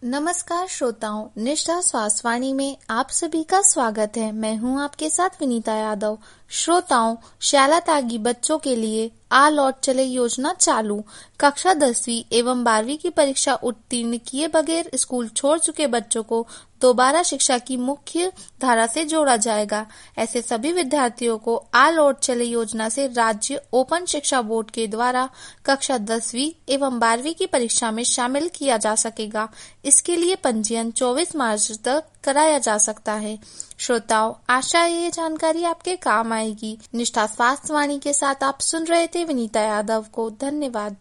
नमस्कार श्रोताओं, निष्ठा स्वास्थ्यवाणी में आप सभी का स्वागत है। मैं हूं आपके साथ विनीता यादव। श्रोताओं, शाला त्यागी बच्चों के लिए आ लौट चले योजना चालू। कक्षा 10वीं एवं 12वीं की परीक्षा उत्तीर्ण किए बगैर स्कूल छोड़ चुके बच्चों को दोबारा शिक्षा की मुख्य धारा से जोड़ा जाएगा। ऐसे सभी विद्यार्थियों को आ लौट चले योजना से राज्य ओपन शिक्षा बोर्ड के द्वारा कक्षा 10वीं एवं 12वीं की परीक्षा में शामिल किया जा सकेगा। इसके लिए पंजीयन 24 मार्च तक कराया जा सकता है। श्रोताओं, आशा है ये जानकारी आपके काम आएगी। निष्ठा स्वास्थ्यवाणी के साथ आप सुन रहे थे विनीता यादव को। धन्यवाद।